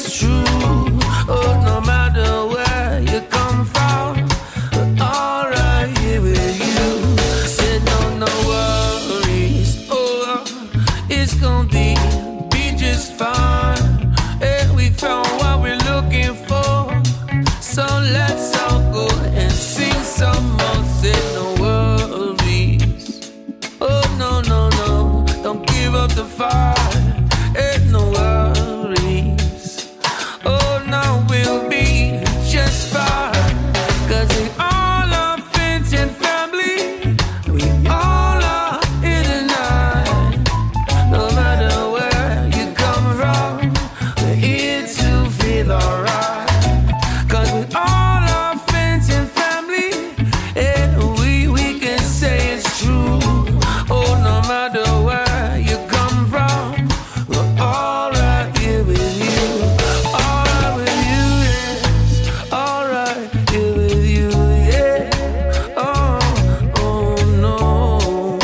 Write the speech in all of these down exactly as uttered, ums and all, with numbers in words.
it's true. Oh, no matter where you come from, we're alright here with you. Said no, no worries. Oh, it's gonna be, be just fine. And we found what we're looking for. So let's all go and sing some more. Said no worries. Oh, no, no, no. Don't give up the fight. Ain't no worries. Oh, no, we'll be just fine. Cause we all are friends and family. We all are here tonight. No matter where you come from, we're here to feel alright. Cause we all are friends and family. And we, we can say it's true. Oh, no matter where you come from, we're alright here with you. Alright with you, yes. Alright here with you, yeah. Oh, oh no.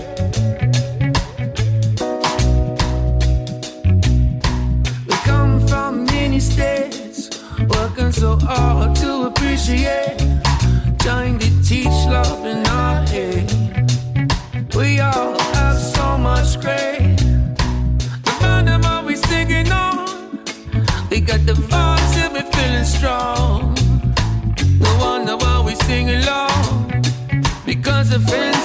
We come from many states, working so hard to appreciate, trying to teach love in our head. We all have so much great. No matter what we singing on, we got the vibes and we feeling strong. No wonder why we sing along, because the feeling